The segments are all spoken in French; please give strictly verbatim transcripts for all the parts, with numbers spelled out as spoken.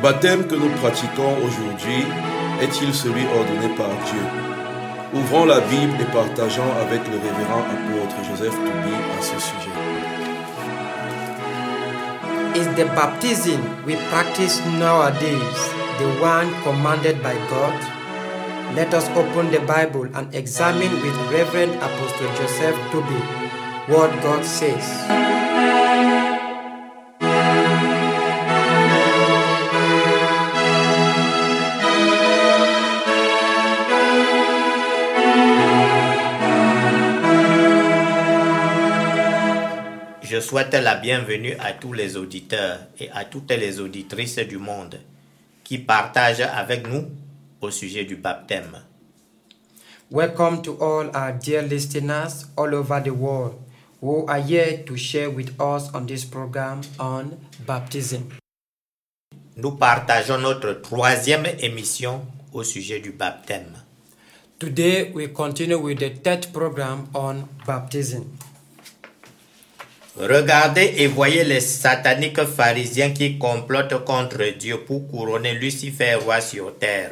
baptême que nous pratiquons aujourd'hui est-il celui ordonné par Dieu? Ouvrons la Bible et partageons avec le révérend apôtre Joseph Toubi à ce sujet. Is the baptism we practice nowadays the one commanded by God? Let us open the Bible and examine with Reverend Apostle Joseph Toubi what God says. Je souhaite la bienvenue à tous les auditeurs et à toutes les auditrices du monde qui partagent avec nous au sujet du baptême. Welcome to all our dear listeners all over the world who are here to share with us on this program on baptism. Nous partageons notre troisième émission au sujet du baptême. Today we continue with the third program on baptism. Regardez et voyez les sataniques pharisiens qui complotent contre Dieu pour couronner Lucifer roi sur terre.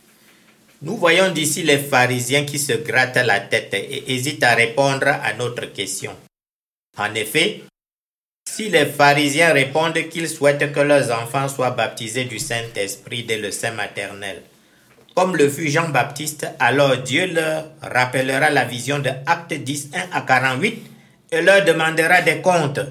Nous voyons d'ici les pharisiens qui se grattent la tête et hésitent à répondre à notre question. En effet, si les pharisiens répondent qu'ils souhaitent que leurs enfants soient baptisés du Saint-Esprit dès le sein maternel, comme le fut Jean-Baptiste, alors Dieu leur rappellera la vision de Actes dix, un à quarante-huit, et leur demandera des comptes.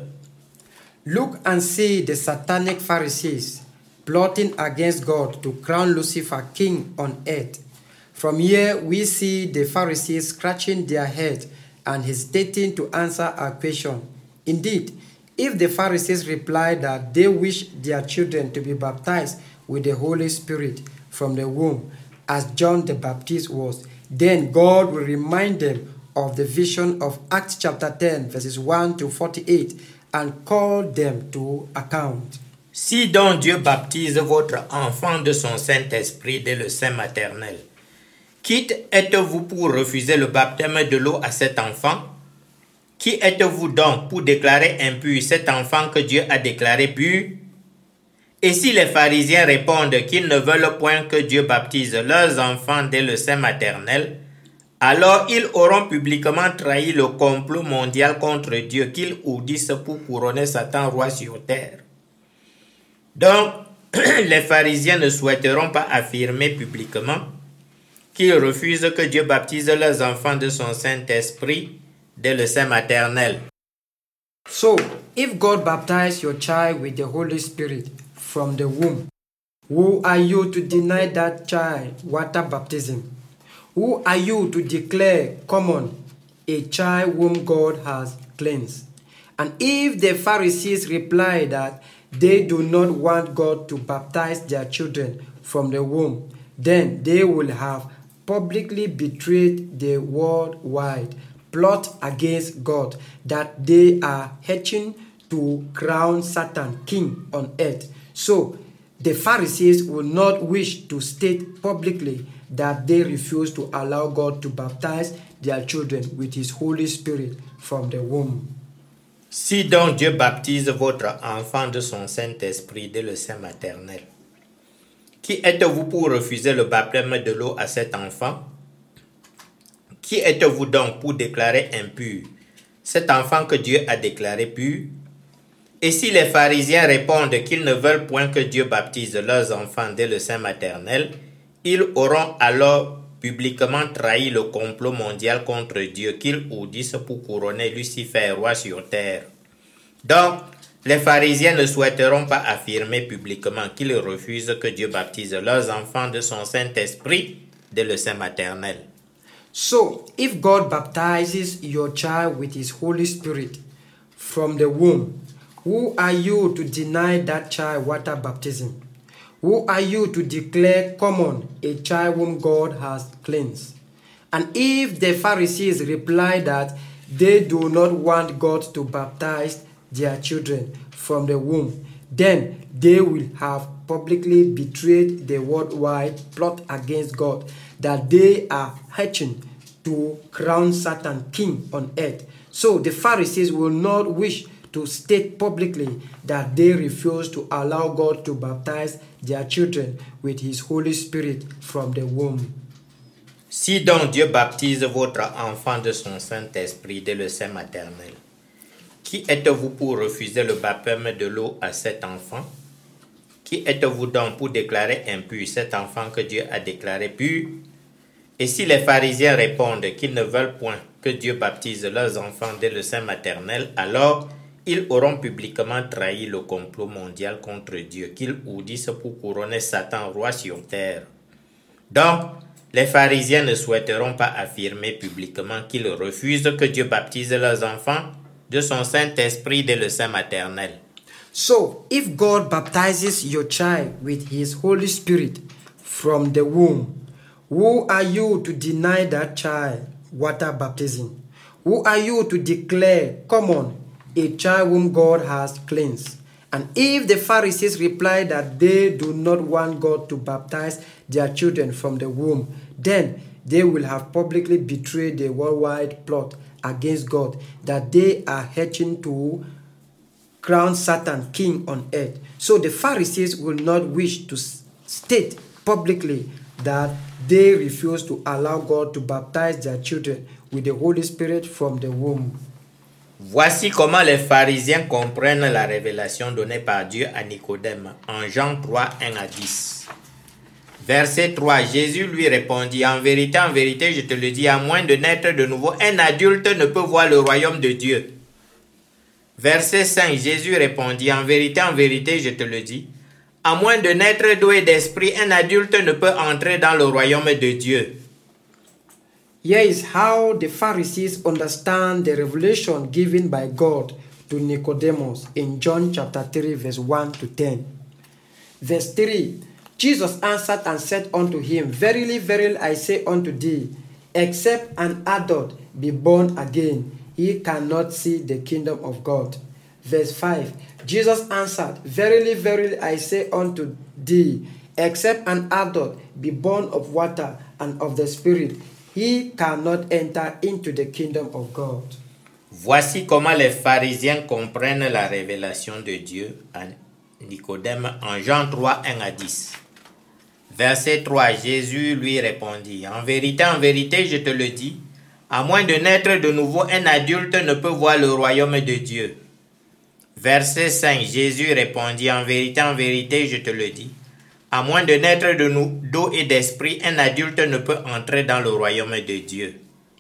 Look and see the satanic Pharisees plotting against God to crown Lucifer king on earth. From here we see the Pharisees scratching their heads and hesitating to answer our question. Indeed, if the Pharisees reply that they wish their children to be baptized with the Holy Spirit from the womb, as John the Baptist was, then God will remind them of the vision of Acts chapter ten, verses one to forty-eight, and call them to account. Si donc Dieu baptise votre enfant de son Saint-Esprit dès le sein maternel, quitte êtes-vous pour refuser le baptême de l'eau à cet enfant? Qui êtes-vous donc pour déclarer impur cet enfant que Dieu a déclaré pur? Et si les pharisiens répondent qu'ils ne veulent point que Dieu baptise leurs enfants dès le sein maternel, alors ils auront publiquement trahi le complot mondial contre Dieu qu'ils ourdissent pour couronner Satan roi sur terre. Donc, les pharisiens ne souhaiteront pas affirmer publiquement qu'ils refusent que Dieu baptise leurs enfants de son Saint-Esprit dès le sein maternel. So, if God baptized your child with the Holy Spirit from the womb, who are you to deny that child water baptism? Who are you to declare common a child whom God has cleansed? And if the Pharisees reply that they do not want God to baptize their children from the womb, then they will have publicly betrayed the worldwide plot against God that they are hatching to crown Satan king on earth. So the Pharisees will not wish to state publicly that they refuse to allow God to baptize their children with His Holy Spirit from the womb. Si donc Dieu baptise votre enfant de son Saint-Esprit dès le sein maternel, qui êtes-vous pour refuser le baptême de l'eau à cet enfant? Qui êtes-vous donc pour déclarer impur cet enfant que Dieu a déclaré pur? Et si les pharisiens répondent qu'ils ne veulent point que Dieu baptise leurs enfants dès le sein maternel, ils auront alors publiquement trahi le complot mondial contre Dieu qu'ils ourdissent pour couronner Lucifer roi sur terre. Donc, les pharisiens ne souhaiteront pas affirmer publiquement qu'ils refusent que Dieu baptise leurs enfants de son Saint-Esprit dès le sein maternel. So, if God baptizes your child with His Holy Spirit from the womb, who are you to deny that child water baptism? Who are you to declare common a child whom God has cleansed? And if the Pharisees reply that they do not want God to baptize their children from the womb, then they will have publicly betrayed the worldwide plot against God that they are hatching to crown Satan king on earth. So the Pharisees will not wish to state publicly that they refuse to allow God to baptize their children with His Holy Spirit from the womb. Si donc Dieu baptise votre enfant de son Saint-Esprit dès le sein maternel, qui êtes-vous pour refuser le baptême de l'eau à cet enfant? Qui êtes-vous donc pour déclarer impur cet enfant que Dieu a déclaré pur? Et si les pharisiens répondent qu'ils ne veulent point que Dieu baptise leurs enfants dès le sein maternel, alors ils auront publiquement trahi le complot mondial contre Dieu qu'ils ourdissent pour couronner Satan roi sur terre. Donc, les pharisiens ne souhaiteront pas affirmer publiquement qu'ils refusent que Dieu baptise leurs enfants de son Saint-Esprit dès le sein maternel. So, if God baptizes your child with His Holy Spirit from the womb, who are you to deny that child water baptism? Who are you to declare, come on, a child whom God has cleansed? And if the Pharisees reply that they do not want God to baptize their children from the womb, then they will have publicly betrayed the worldwide plot against God that they are hatching to crown Satan king on earth. So the Pharisees will not wish to state publicly that they refuse to allow God to baptize their children with the Holy Spirit from the womb. Voici comment les pharisiens comprennent la révélation donnée par Dieu à Nicodème en Jean trois, un à dix. Verset trois, Jésus lui répondit, « En vérité, en vérité, je te le dis, à moins de naître de nouveau, un adulte ne peut voir le royaume de Dieu. » Verset cinq, Jésus répondit, « En vérité, en vérité, je te le dis, à moins de naître d'eau et d'esprit, un adulte ne peut entrer dans le royaume de Dieu. » Here is how the Pharisees understand the revelation given by God to Nicodemus in John chapter three, verse one to ten. Verse three, Jesus answered and said unto him, Verily, verily, I say unto thee, except an adult be born again, he cannot see the kingdom of God. Verse five, Jesus answered, Verily, verily, I say unto thee, except an adult be born of water and of the Spirit, he cannot enter into the kingdom of God. Voici comment les pharisiens comprennent la révélation de Dieu à Nicodème en Jean trois, un à dix. Verset trois, Jésus lui répondit, « En vérité, en vérité, je te le dis, à moins de naître de nouveau, un adulte ne peut voir le royaume de Dieu. » Verset cinq, Jésus répondit, « En vérité, en vérité, je te le dis, à moins de naître de nous, d'eau et d'esprit, un adulte ne peut entrer dans le royaume de Dieu. »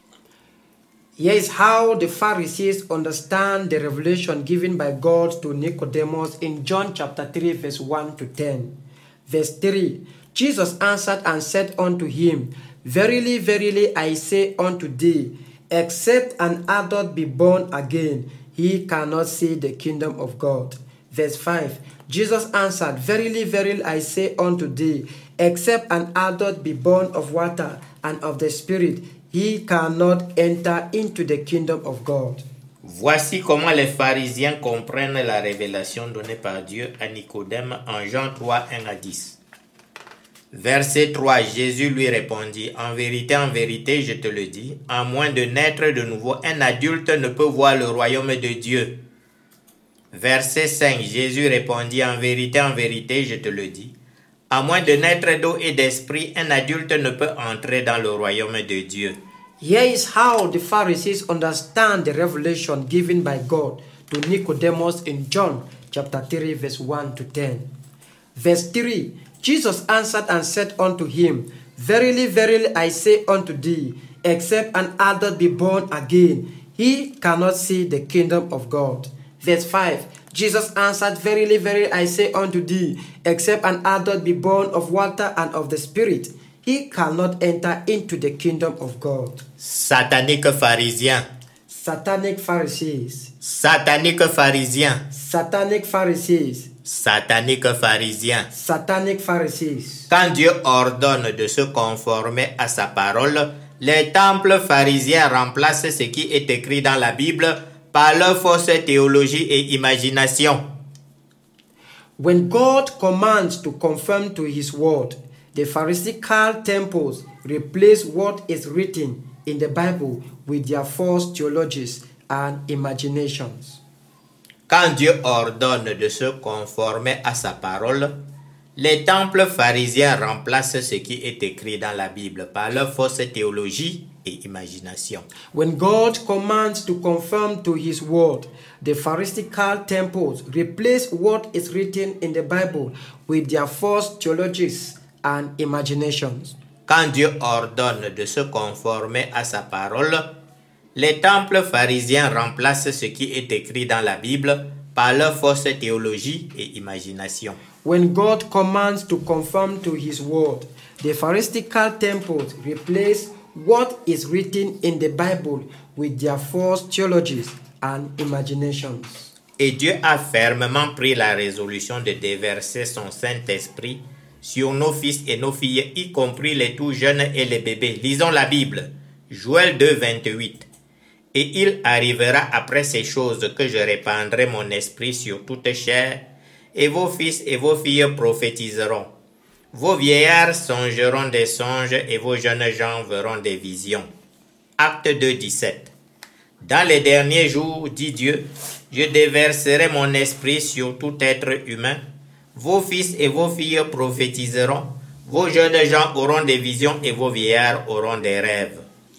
Here is how the Pharisees understand the revelation given by God to Nicodemus in John chapter three, verse one to ten. Verse three, Jesus answered and said unto him, Verily, verily, I say unto thee, except an adult be born again, he cannot see the kingdom of God. Verse five, Jesus answered, Verily, verily, I say unto thee, except an adult be born of water and of the Spirit, he cannot enter into the kingdom of God. Voici comment les pharisiens comprennent la révélation donnée par Dieu à Nicodème en Jean trois, un à dix. Verset trois, Jésus lui répondit, « En vérité, en vérité, je te le dis, à moins de naître de nouveau, un adulte ne peut voir le royaume de Dieu. » Verset cinq, Jésus répondit, « En vérité, en vérité, je te le dis, à moins de naître d'eau et d'esprit, un adulte ne peut entrer dans le royaume de Dieu. » Here is how the Pharisees understand the revelation given by God to Nicodemus in John chapter three, verse one to ten. Verse three, Jesus answered and said unto him, Verily, verily, I say unto thee, except an adult be born again, he cannot see the kingdom of God. Verse five, Jesus answered, Verily, verily, I say unto thee, except an adult be born of water and of the Spirit, he cannot enter into the kingdom of God. Satanique pharisien. Satanic Pharisees. Satanique pharisien. Satanic Pharisees. Satanique pharisien. Satanic Pharisees. Quand Dieu ordonne de se conformer à sa parole, les temples pharisiens remplacent ce qui est écrit dans la Bible par leur fausse théologie et imagination. When God commands to conform to his word, the Pharisaical temples replace what is written in the Bible with their false theologies and imaginations. Quand Dieu ordonne de se conformer à sa parole, les temples pharisiens remplacent ce qui est écrit dans la Bible par leur fausse théologie et imagination. When God commands to conform to his word, the Pharisaical temples replace what is written in the Bible with their false theologies and imaginations. Quand Dieu ordonne de se conformer à sa parole, les temples pharisiens remplacent ce qui est écrit dans la Bible par leur fausse théologie et imagination. When God commands to conform to his word, the Pharisaical temples replace what is written in the Bible with their false theologies and imaginations. Et Dieu a fermement pris la résolution de déverser son Saint-Esprit sur nos fils et nos filles, y compris les tout jeunes et les bébés. Lisons la Bible, Joël deux, vingt-huit. Et il arrivera après ces choses que je répandrai mon esprit sur toute chair, et vos fils et vos filles prophétiseront. Vos vieillards songeront des songes, et vos jeunes gens verront des visions. Acte deux, dix-sept. Dans les derniers jours, dit Dieu, je déverserai mon esprit sur tout être humain. Vos fils et vos filles prophétiseront. Vos jeunes gens auront des visions, et vos vieillards auront des rêves.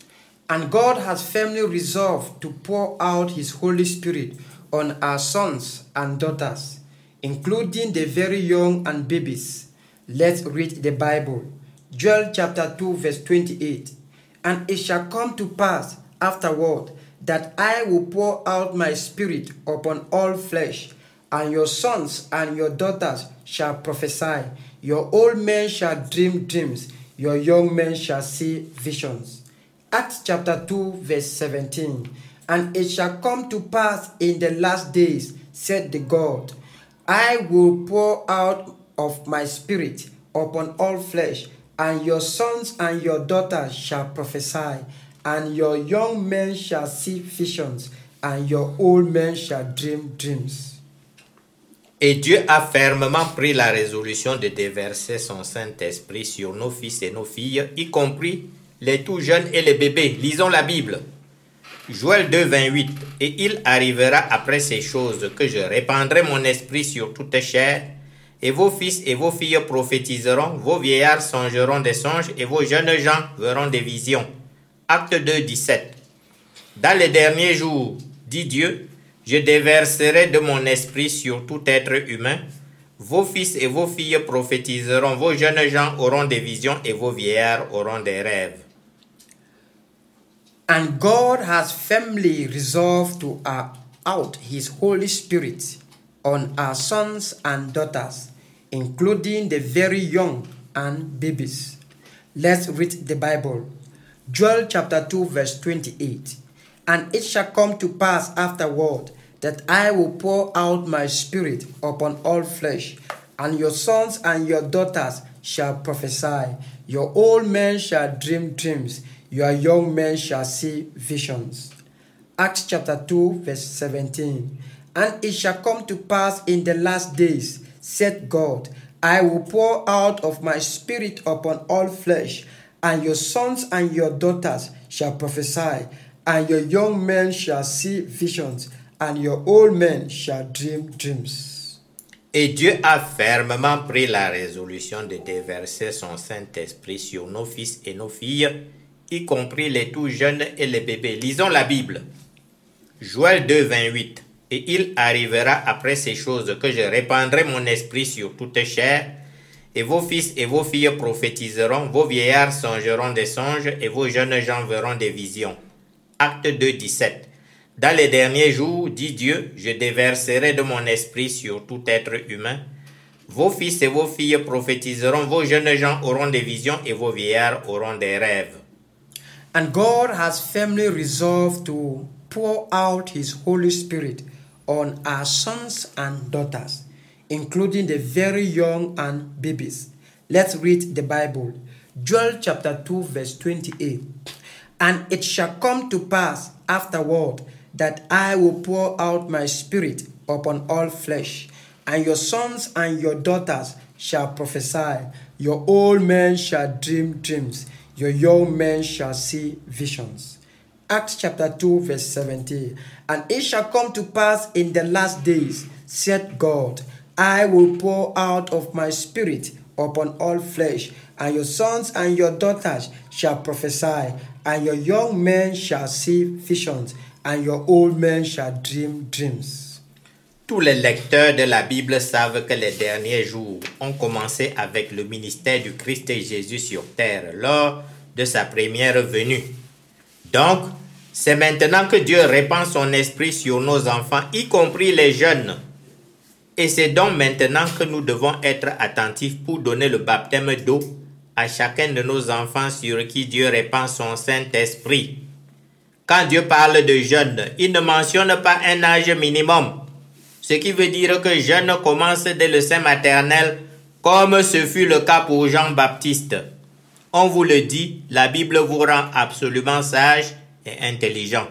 And God has firmly resolved to pour out his Holy Spirit on our sons and daughters, including the very young and babies. Let's read the Bible. Joel chapter two verse twenty-eight. And it shall come to pass afterward that I will pour out my spirit upon all flesh, and your sons and your daughters shall prophesy. Your old men shall dream dreams. Your young men shall see visions. Acts chapter two verse seventeen. And it shall come to pass in the last days, said the God, I will pour out of my spirit upon all flesh, and your sons and your daughters shall prophesy, and your young men shall see visions, and your old men shall dream dreams. Et Dieu a fermement pris la résolution de déverser son Saint-Esprit sur nos fils et nos filles, y compris les tout jeunes et les bébés. Lisons la Bible. Joël deux, vingt-huit. Et il arrivera après ces choses que je répandrai mon esprit sur toute chair, et vos fils et vos filles prophétiseront, vos vieillards songeront des songes, et vos jeunes gens verront des visions. Acte deux, dix-sept. Dans les derniers jours, dit Dieu, je déverserai de mon esprit sur tout être humain. Vos fils et vos filles prophétiseront, vos jeunes gens auront des visions, et vos vieillards auront des rêves. And God has firmly resolved to pour out his Holy Spirit on our sons and daughters, including the very young and babies. Let's read the Bible. Joel chapter two verse twenty-eight. And it shall come to pass afterward that I will pour out my spirit upon all flesh, and your sons and your daughters shall prophesy. Your old men shall dream dreams. Your young men shall see visions. Acts chapter two verse seventeen. And it shall come to pass in the last days, said God, I will pour out of my spirit upon all flesh, and your sons and your daughters shall prophesy, and your young men shall see visions, and your old men shall dream dreams. Et Dieu a fermement pris la résolution de déverser son Saint-Esprit sur nos fils et nos filles, y compris les tout jeunes et les bébés. Lisons la Bible. Joël deux, vingt-huit. Et il arrivera après ces choses que je répandrai mon esprit sur toute chair, et vos fils et vos filles prophétiseront, vos vieillards songeront des songes, et vos jeunes gens verront des visions. Acte deux, dix-sept. Dans les derniers jours, dit Dieu, je déverserai de mon esprit sur tout être humain. Vos fils et vos filles prophétiseront, vos jeunes gens auront des visions, et vos vieillards auront des rêves. And God has firmly resolved to pour out his Holy Spirit on our sons and daughters, including the very young and babies. Let's read the Bible. Joel chapter two verse twenty-eight. And it shall come to pass afterward that I will pour out my spirit upon all flesh, and your sons and your daughters shall prophesy. Your old men shall dream dreams. Your young men shall see visions. Acts chapter two, verse seventeen. And it shall come to pass in the last days, said God, I will pour out of my spirit upon all flesh, and your sons and your daughters shall prophesy, and your young men shall see visions, and your old men shall dream dreams. Tous les lecteurs de la Bible savent que les derniers jours ont commencé avec le ministère du Christ et Jésus sur terre lors de sa première venue. Donc, c'est maintenant que Dieu répand son esprit sur nos enfants, y compris les jeunes. Et c'est donc maintenant que nous devons être attentifs pour donner le baptême d'eau à chacun de nos enfants sur qui Dieu répand son Saint-Esprit. Quand Dieu parle de jeunes, il ne mentionne pas un âge minimum, ce qui veut dire que jeune commence dès le sein maternel, comme ce fut le cas pour Jean-Baptiste. On vous le dit, la Bible vous rend absolument sage et intelligent.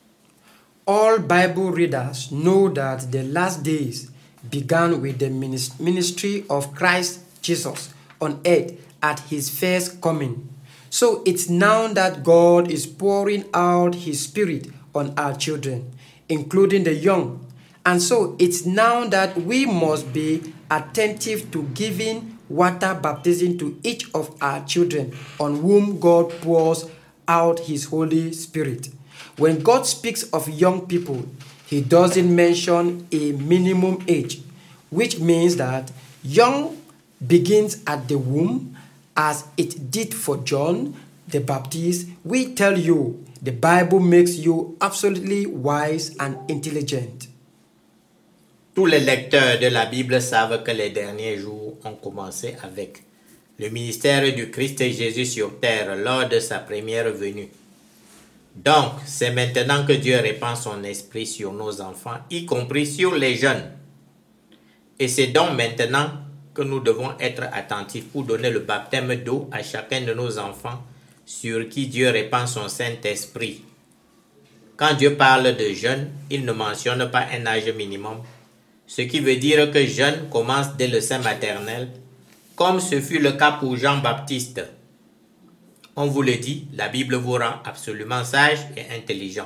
All Bible readers know that the last days began with the ministry of Christ Jesus on earth at his first coming. So it's now that God is pouring out his spirit on our children, including the young. And so it's now that we must be attentive to giving water baptism to each of our children on whom God pours out his Holy Spirit. When God speaks of young people, he doesn't mention a minimum age, which means that young begins at the womb as it did for John the Baptist. We tell you, the Bible makes you absolutely wise and intelligent. Tous les lecteurs de la Bible savent que les derniers jours ont commencé avec le ministère du Christ et Jésus sur terre lors de sa première venue. Donc, c'est maintenant que Dieu répand son esprit sur nos enfants, y compris sur les jeunes. Et c'est donc maintenant que nous devons être attentifs pour donner le baptême d'eau à chacun de nos enfants sur qui Dieu répand son Saint-Esprit. Quand Dieu parle de jeunes, il ne mentionne pas un âge minimum, ce qui veut dire que jeune commence dès le sein maternel, comme ce fut le cas pour Jean-Baptiste. On vous le dit, la Bible vous rend absolument sage et intelligent.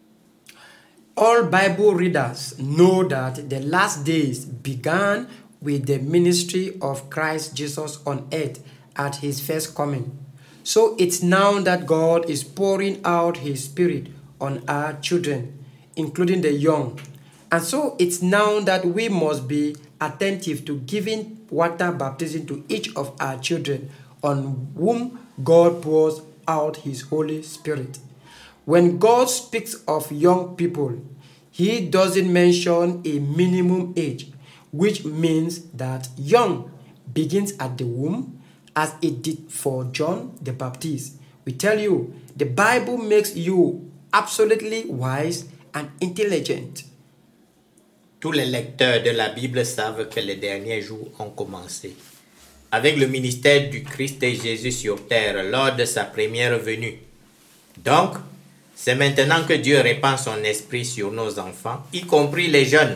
All Bible readers know that the last days began with the ministry of Christ Jesus on earth at his first coming. So it's now that God is pouring out his spirit on our children, including the young. And so it's now that we must be attentive to giving water baptism to each of our children on whom God pours out his Holy Spirit. When God speaks of young people, he doesn't mention a minimum age, which means that young begins at the womb as it did for John the Baptist. We tell you, the Bible makes you absolutely wise and intelligent. Tous les lecteurs de la Bible savent que les derniers jours ont commencé avec le ministère du Christ et Jésus sur terre lors de sa première venue. Donc, c'est maintenant que Dieu répand son esprit sur nos enfants, y compris les jeunes.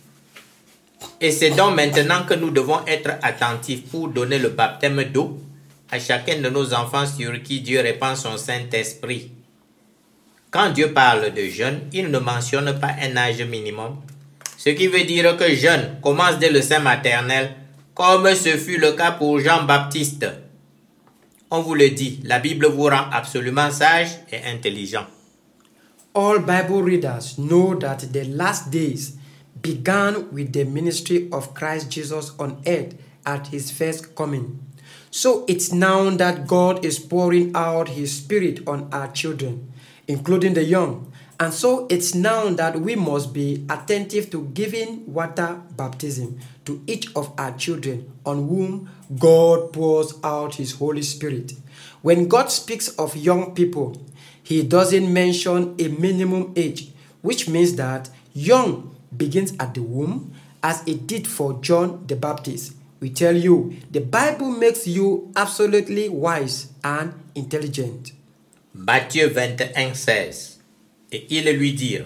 Et c'est donc maintenant que nous devons être attentifs pour donner le baptême d'eau à chacun de nos enfants sur qui Dieu répand son Saint-Esprit. Quand Dieu parle de jeunes, il ne mentionne pas un âge minimum, ce qui veut dire que jeune commence dès le sein maternel, comme ce fut le cas pour Jean-Baptiste. On vous le dit, la Bible vous rend absolument sage et intelligent. All Bible readers know that the last days began with the ministry of Christ Jesus on earth at his first coming. So it's now that God is pouring out his spirit on our children, including the young. And so it's now that we must be attentive to giving water baptism to each of our children on whom God pours out his Holy Spirit. When God speaks of young people, he doesn't mention a minimum age, which means that young begins at the womb as it did for John the Baptist. We tell you, the Bible makes you absolutely wise and intelligent. Matthieu vingt et un, seize. Et ils lui dirent,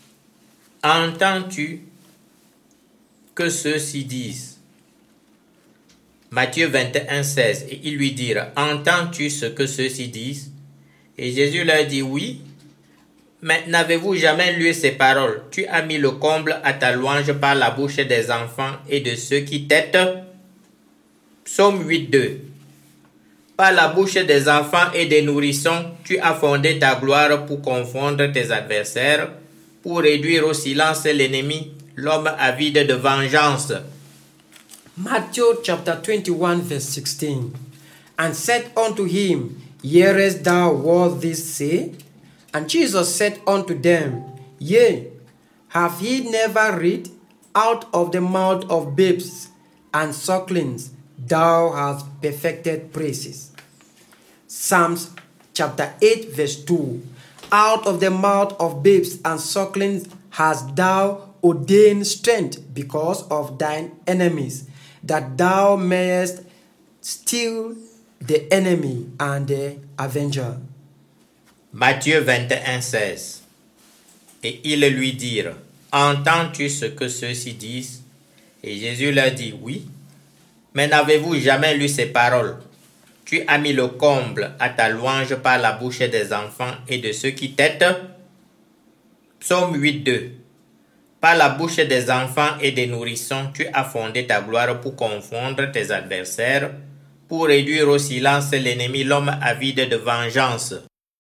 entends-tu que ceux-ci disent? Matthieu vingt et un, seize. Et ils lui dirent, entends-tu ce que ceux-ci disent? Et Jésus leur dit, oui. Mais n'avez-vous jamais lu ces paroles? Tu as mis le comble à ta louange par la bouche des enfants et de ceux qui t'aident. Psaume huit, deux. Par la bouche des enfants et des nourrissons, tu as fondé ta gloire pour confondre tes adversaires, pour réduire au silence l'ennemi, l'homme avide de vengeance. Matthew chapter twenty-one, verse sixteen. And said unto him, Hearest thou what this say? And Jesus said unto them, Yea, have ye never read, Out of the mouth of babes and sucklings thou hast perfected praises. Psalms chapter eight, verse two. Out of the mouth of babes and sucklings hast thou ordained strength because of thine enemies, that thou mayest still the enemy and the avenger. Matthieu vingt et un, seize. Et ils lui dirent, Entends-tu ce que ceux-ci disent? Et Jésus leur dit, Oui. Mais n'avez-vous jamais lu ces paroles? Tu as mis le comble à ta louange par la bouche des enfants et de ceux qui t'aident. Psaume huit, deux. Par la bouche des enfants et des nourrissons, tu as fondé ta gloire pour confondre tes adversaires, pour réduire au silence l'ennemi, l'homme avide de vengeance.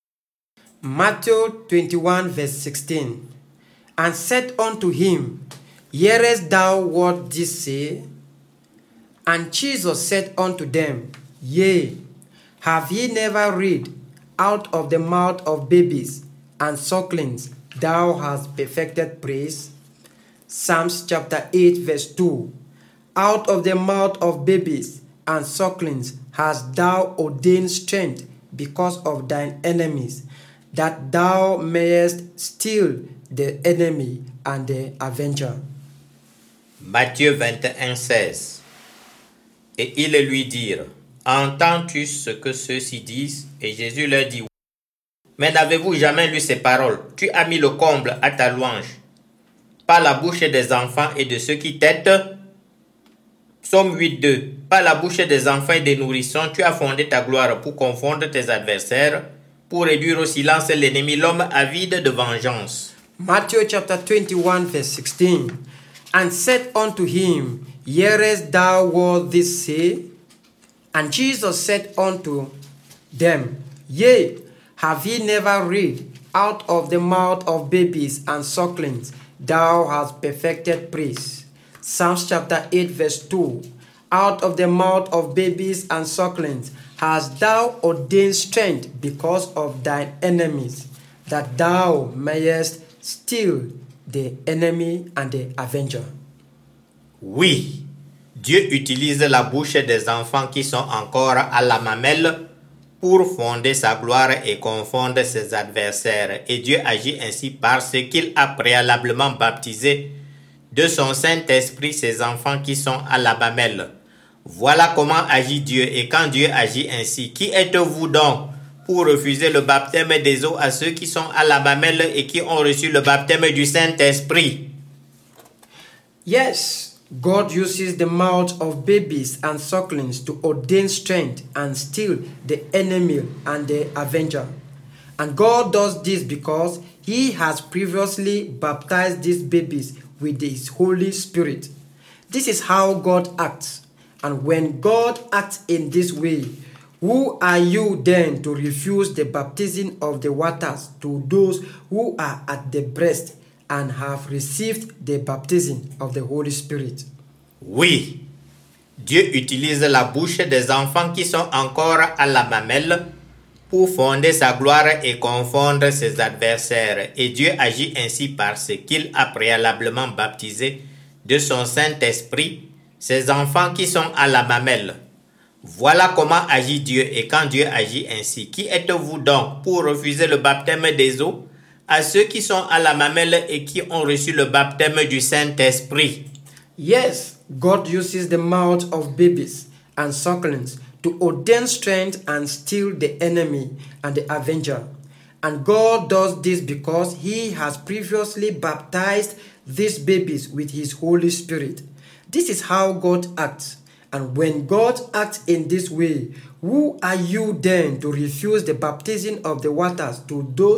Matthew twenty-one, verse sixteen. And said unto him, Hearest thou what this say? And Jesus said unto them, Yea, have ye never read, Out of the mouth of babes and sucklings thou hast perfected praise? Psalms chapter eight, verse two. Out of the mouth of babes and sucklings hast thou ordained strength because of thine enemies, that thou mayest still the enemy and the avenger. Matthieu vingt et un, seize. Et ils lui dirent, Entends-tu ce que ceux-ci disent? Et Jésus leur dit, Oui. Mais n'avez-vous jamais lu ces paroles? Tu as mis le comble à ta louange, par la bouche des enfants et de ceux qui t'aident. Psaume huit, deux. Par la bouche des enfants et des nourrissons, tu as fondé ta gloire pour confondre tes adversaires, pour réduire au silence l'ennemi, l'homme avide de vengeance. Matthew chapter twenty-one, verse sixteen. And said unto him, Hearest thou what this say? And Jesus said unto them, Yea, have ye never read, Out of the mouth of babes and sucklings thou hast perfected praise? Psalms chapter eight, verse two. Out of the mouth of babes and sucklings hast thou ordained strength because of thine enemies, that thou mayest still the enemy and the avenger. Oui, Dieu utilise la bouche des enfants qui sont encore à la mamelle pour fonder sa gloire et confondre ses adversaires. Et Dieu agit ainsi parce qu'il a préalablement baptisé de son Saint-Esprit ses enfants qui sont à la mamelle. Voilà comment agit Dieu. Et quand Dieu agit ainsi, qui êtes-vous donc pour refuser le baptême des eaux à ceux qui sont à la mamelle et qui ont reçu le baptême du Saint-Esprit? Yes, God uses the mouth of babies and sucklings to ordain strength and still the enemy and the avenger. And God does this because He has previously baptized these babies with His Holy Spirit. This is how God acts. And when God acts in this way, who are you then to refuse the baptism of the waters to those who are at the breast and have received the baptism of the Holy Spirit? Oui, Dieu utilise la bouche des enfants qui sont encore à la mamelle pour fonder sa gloire et confondre ses adversaires. Et Dieu agit ainsi parce qu'il a préalablement baptisé de son Saint-Esprit ces enfants qui sont à la mamelle. Voilà comment agit Dieu. Et quand Dieu agit ainsi, qui êtes-vous donc pour refuser le baptême des eaux à ceux qui sont à la mamelle et qui ont reçu le baptême du Saint-Esprit? Yes, God uses the mouth of babies and sucklings to ordain strength and still the enemy and the avenger. And God does this because He has previously baptized these babies with His Holy Spirit. This is how God acts. And when God acts in this way, who are you then to refuse the baptism of the waters to those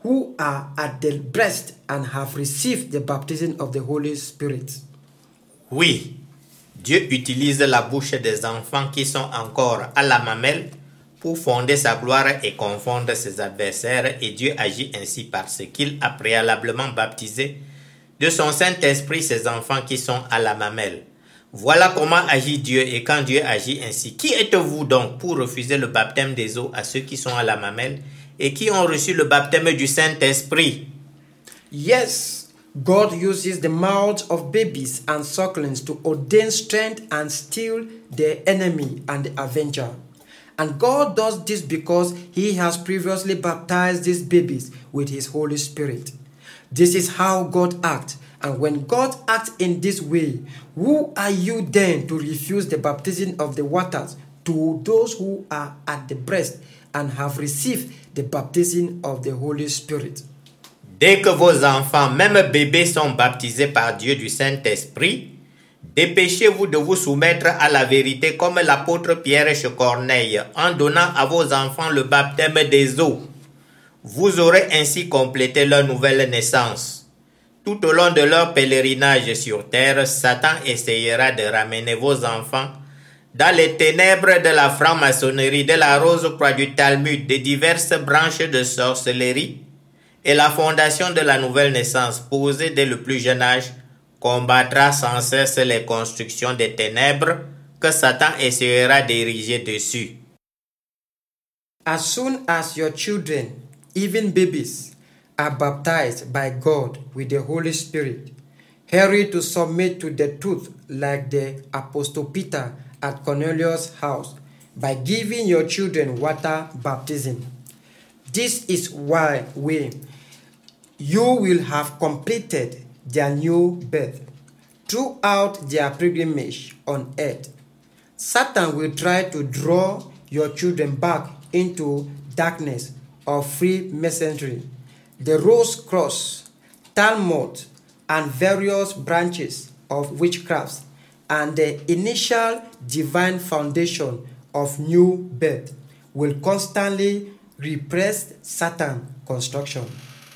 who are at the breast and have received the baptism of the Holy Spirit. Oui, Dieu utilise la bouche des enfants qui sont encore à la mamelle pour fonder sa gloire et confondre ses adversaires, et Dieu agit ainsi parce qu'il a préalablement baptisé de son Saint-Esprit ces enfants qui sont à la mamelle. Voilà comment agit Dieu, et quand Dieu agit ainsi, qui êtes-vous donc pour refuser le baptême des eaux à ceux qui sont à la mamelle et qui ont reçu le baptême du Saint-Esprit? Yes, God uses the mouths of babies and sucklings to ordain strength and still the enemy and the avenger. And God does this because he has previously baptized these babies with his Holy Spirit. This is how God acts. And when God acts in this way, who are you then to refuse the baptism of the waters to those who are at the breast and have received the baptism of the Holy Spirit? Dès que vos enfants, même bébés, sont baptisés par Dieu du Saint-Esprit, dépêchez-vous de vous soumettre à la vérité comme l'apôtre Pierre chez Corneille, en donnant à vos enfants le baptême des eaux. Vous aurez ainsi complété leur nouvelle naissance. Tout au long de leur pèlerinage sur terre, Satan essayera de ramener vos enfants dans les ténèbres de la franc-maçonnerie, de la Rose-Croix du Talmud, des diverses branches de sorcellerie, et la fondation de la nouvelle naissance, posée dès le plus jeune âge, combattra sans cesse les constructions des ténèbres que Satan essayera d'ériger dessus. As soon as your children, even babies, are baptized by God with the Holy Spirit, hurry to submit to the truth like the Apostle Peter at Cornelius' house by giving your children water baptism. This is why we, you will have completed their new birth. Throughout their pilgrimage on earth, Satan will try to draw your children back into darkness of Freemasonry, the Rose Cross, Talmud, and various branches of witchcraft, and the initial divine foundation of new birth will constantly repress Satan's construction.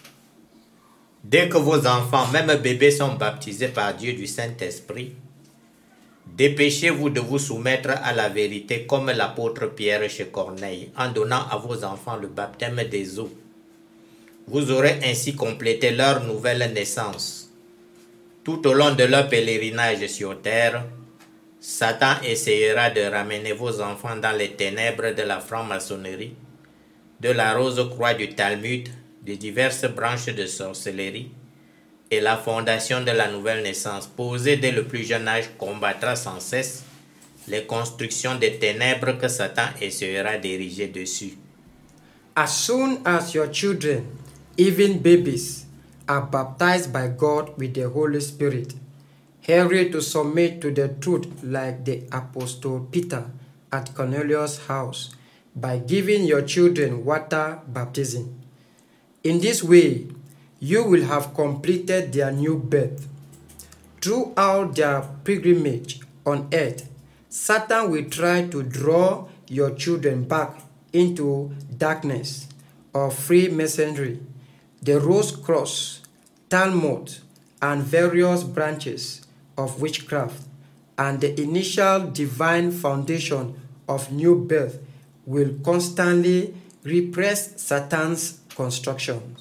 Dès que vos enfants, même bébés, sont baptisés par Dieu du Saint-Esprit, dépêchez-vous de vous soumettre à la vérité comme l'apôtre Pierre chez Corneille, en donnant à vos enfants le baptême des eaux. Vous aurez ainsi complété leur nouvelle naissance. Tout au long de leur pèlerinage sur terre, Satan essayera de ramener vos enfants dans les ténèbres de la franc-maçonnerie, de la Rose-Croix du Talmud, de diverses branches de sorcellerie, et la fondation de la nouvelle naissance, posée dès le plus jeune âge, combattra sans cesse les constructions des ténèbres que Satan essayera d'ériger dessus. As soon as your children, even babies, are baptized by God with the Holy Spirit, hurry to submit to the truth like the Apostle Peter at Cornelius' house by giving your children water baptism. In this way, you will have completed their new birth. Throughout their pilgrimage on earth, Satan will try to draw your children back into darkness of Freemasonry, the Rose Cross, Talmud, and various branches of witchcraft, and the initial divine foundation of new birth will constantly repress Satan's constructions.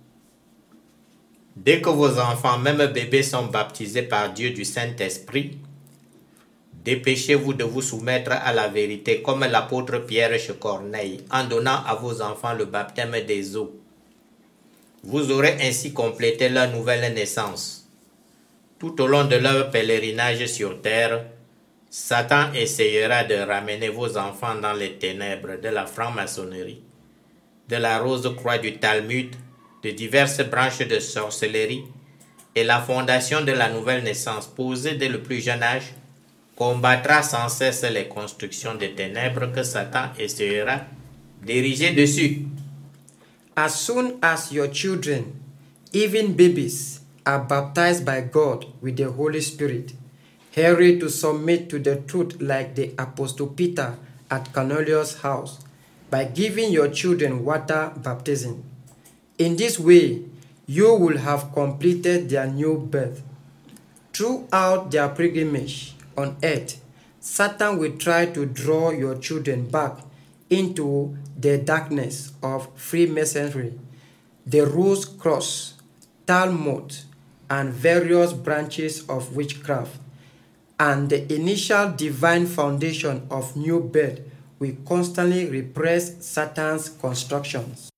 Dès que vos enfants, même bébés, sont baptisés par Dieu du Saint-Esprit, dépêchez-vous de vous soumettre à la vérité comme l'apôtre Pierre chez Corneille, en donnant à vos enfants le baptême des eaux. Vous aurez ainsi complété leur nouvelle naissance. Tout au long de leur pèlerinage sur terre, Satan essayera de ramener vos enfants dans les ténèbres de la franc-maçonnerie, de la Rose-Croix du Talmud, de diverses branches de sorcellerie, et la fondation de la nouvelle naissance, posée dès le plus jeune âge, combattra sans cesse les constructions des ténèbres que Satan essayera d'ériger dessus. As soon as your children, even babies, are baptized by God with the Holy Spirit, hurry to submit to the truth like the Apostle Peter at Cornelius' house by giving your children water baptism. In this way, you will have completed their new birth. Throughout their pilgrimage on earth, Satan will try to draw your children back into the darkness of Freemasonry, the Rose Cross, Talmud, and various branches of witchcraft, and the initial divine foundation of new birth will constantly repress Satan's constructions.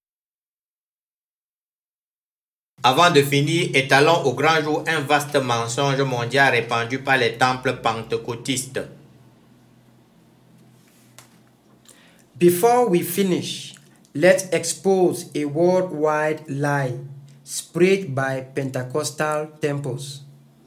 Avant de finir, étalons au grand jour un vaste mensonge mondial répandu par les temples pentecôtistes. Before we finish, let's expose a worldwide lie spread by Pentecostal temples.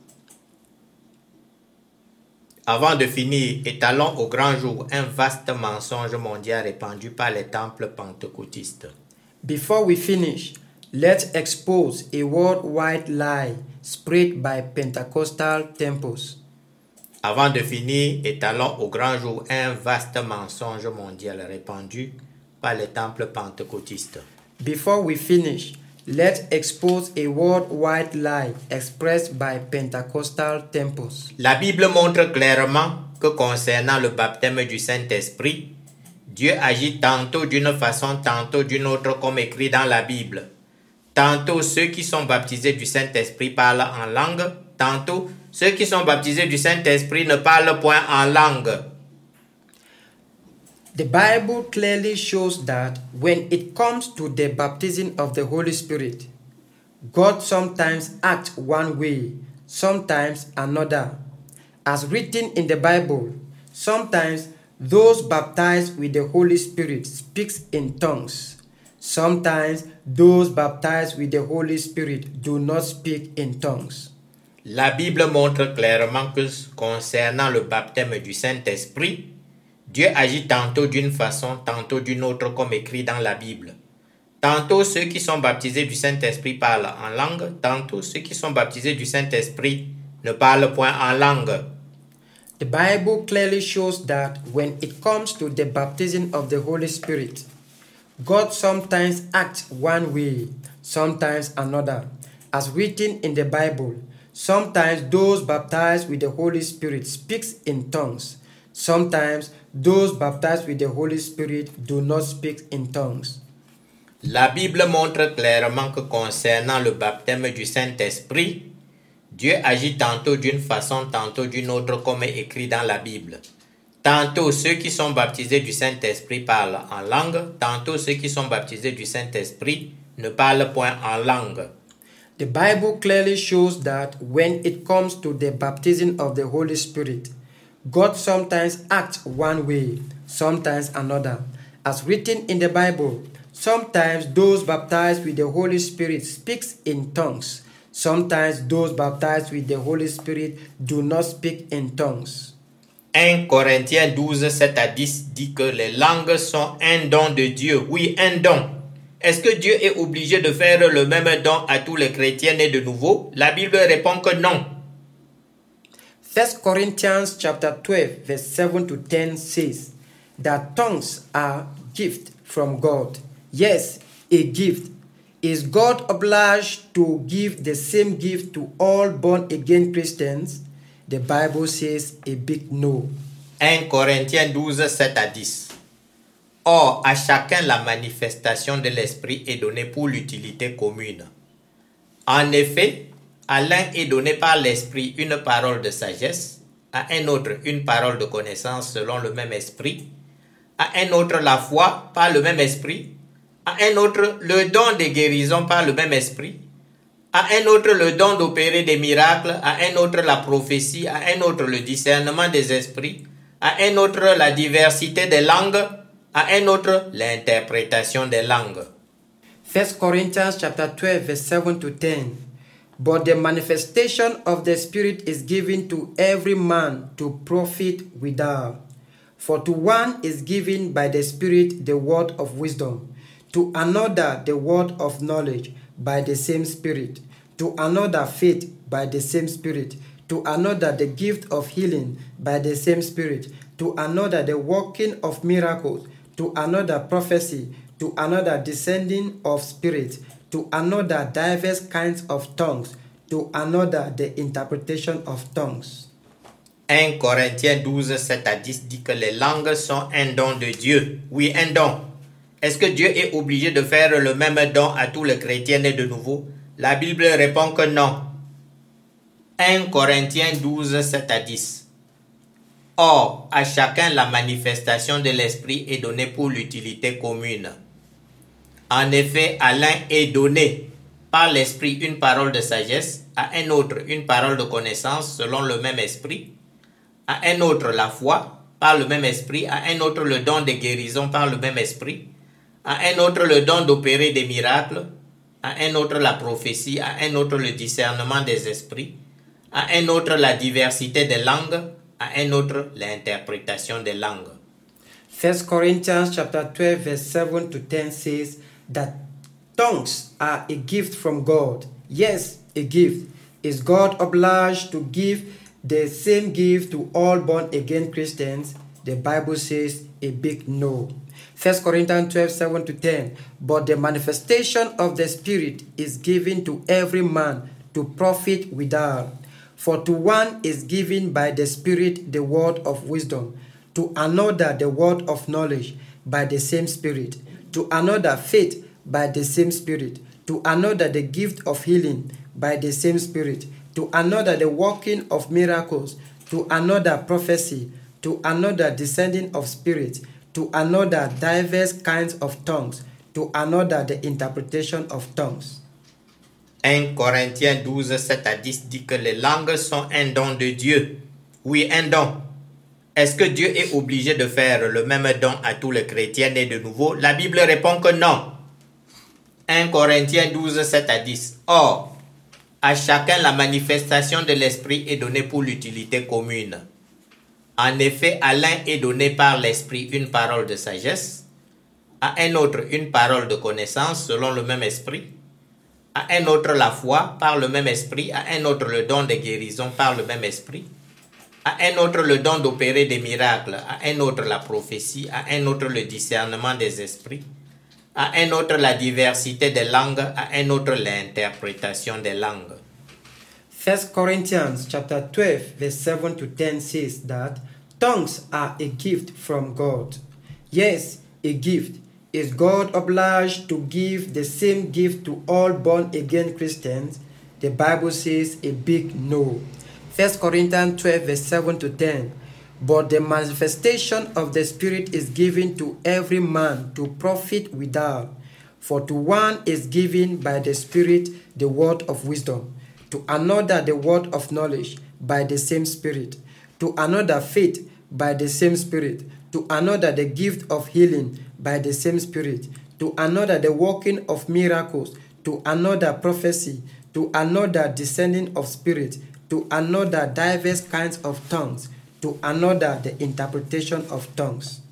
Avant de finir, étalons au grand jour un vaste mensonge mondial répandu par les temples pentecôtistes. Before we finish, let's expose a worldwide lie spread by Pentecostal temples. Avant de finir, étalons au grand jour un vaste mensonge mondial répandu par les temples pentecôtistes. Before we finish, let's expose a worldwide lie expressed by Pentecostal temples. La Bible montre clairement que concernant le baptême du Saint-Esprit, Dieu agit tantôt d'une façon, tantôt d'une autre, comme écrit dans la Bible. Tantôt ceux qui sont baptisés du Saint-Esprit parlent en langue, tantôt ceux qui sont baptisés du Saint-Esprit ne parlent point en langue. The Bible clearly shows that when it comes to the baptism of the Holy Spirit, God sometimes acts one way, sometimes another. As written in the Bible, sometimes those baptized with the Holy Spirit speaks in tongues. Sometimes those baptized with the Holy Spirit do not speak in tongues. La Bible montre clairement que concernant le baptême du Saint-Esprit, Dieu agit tantôt d'une façon, tantôt d'une autre, comme écrit dans la Bible. Tantôt ceux qui sont baptisés du Saint-Esprit parlent en langue, tantôt ceux qui sont baptisés du Saint-Esprit ne parlent point en langue. The Bible clearly shows that when it comes to the baptism of the Holy Spirit, God sometimes acts one way, sometimes another. As written in the Bible, sometimes those baptized with the Holy Spirit speaks in tongues. Sometimes those baptized with the Holy Spirit do not speak in tongues. La Bible montre clairement que concernant le baptême du Saint-Esprit, Dieu agit tantôt d'une façon, tantôt d'une autre, comme est écrit dans la Bible. Tantôt ceux qui sont baptisés du Saint-Esprit parlent en langue, tantôt ceux qui sont baptisés du Saint-Esprit ne parlent point en langue. The Bible clearly shows that when it comes to the baptism of the Holy Spirit, God sometimes acts one way, sometimes another. As written in the Bible, sometimes those baptized with the Holy Spirit speaks in tongues. Sometimes those baptized with the Holy Spirit do not speak in tongues. un Corinthiens douze, sept à dix dit que les langues sont un don de Dieu. Oui, un don. Est-ce que Dieu est obligé de faire le même don à tous les chrétiens nés de nouveau? La Bible répond que non. First Corinthians chapter twelve, verse seven to ten says that tongues are gift from God. Yes, a gift. Is God obliged to give the same gift to all born-again Christians? The Bible says a big no. un Corinthiens douze, sept à dix. Or, à chacun la manifestation de l'Esprit est donnée pour l'utilité commune. En effet, à l'un est donné par l'Esprit une parole de sagesse, à un autre une parole de connaissance selon le même Esprit, à un autre la foi par le même Esprit, à un autre le don de guérison par le même Esprit, à un autre le don d'opérer des miracles, à un autre la prophétie, à un autre le discernement des esprits, à un autre la diversité des langues, à un autre l'interprétation des langues. First Corinthians chapter twelve, verse seven to ten. But the manifestation of the Spirit is given to every man to profit withal. For to one is given by the Spirit the word of wisdom, to another the word of knowledge by the same Spirit, to another faith by the same Spirit, to another the gift of healing by the same Spirit, to another the working of miracles, to another prophecy, to another discerning of spirits, to another diverse kinds of tongues, to another the interpretation of tongues. un Corinthiens douze, sept à dix dit que les langues sont un don de Dieu. Oui, un don. Est-ce que Dieu est obligé de faire le même don à tous les chrétiens nés de nouveau? La Bible répond que non. un Corinthiens douze, sept à dix. Or, à chacun la manifestation de l'Esprit est donnée pour l'utilité commune. En effet, à l'un est donné par l'Esprit une parole de sagesse, à un autre une parole de connaissance selon le même Esprit, à un autre la foi par le même Esprit, à un autre le don de guérison par le même Esprit, à un autre le don d'opérer des miracles, à un autre la prophétie, à un autre le discernement des esprits, à un autre la diversité des langues, à un autre l'interprétation des langues. First Corinthians chapter twelve verse seven to ten says that tongues are a gift from God. Yes, a gift. Is God obliged to give the same gift to all born-again Christians? The Bible says a big no. First Corinthians twelve, seven to ten. But the manifestation of the Spirit is given to every man to profit withal. For to one is given by the Spirit the word of wisdom, to another the word of knowledge by the same Spirit, to another faith by the same Spirit, to another the gift of healing by the same Spirit, to another the working of miracles, to another prophecy, to another discerning of spirits, to another diverse kinds of tongues, to another the interpretation of tongues. un Corinthiens douze, sept à dix dit que les langues sont un don de Dieu. Oui, un don. Est-ce que Dieu est obligé de faire le même don à tous les chrétiens nés de nouveau? La Bible répond que non. un Corinthiens douze, sept à dix. Or, à chacun la manifestation de l'Esprit est donnée pour l'utilité commune. En effet, à l'un est donné par l'Esprit une parole de sagesse, à un autre une parole de connaissance selon le même Esprit, à un autre la foi par le même Esprit, à un autre le don de guérison par le même Esprit, à un autre le don d'opérer des miracles, à un autre la prophétie, à un autre le discernement des esprits, à un autre la diversité des langues, à un autre l'interprétation des langues. First Corinthians chapter twelve verse seven to ten says that tongues are a gift from God. Yes, a gift. Is God obliged to give the same gift to all born-again Christians? The Bible says a big no. First Corinthians twelve verse seven to ten. But the manifestation of the Spirit is given to every man to profit withal. For to one is given by the Spirit the word of wisdom, to another the word of knowledge by the same Spirit, to another faith by the same Spirit, to another the gift of healing by the same Spirit, to another the working of miracles, to another prophecy, to another discerning of spirit, to another diverse kinds of tongues, to another the interpretation of tongues.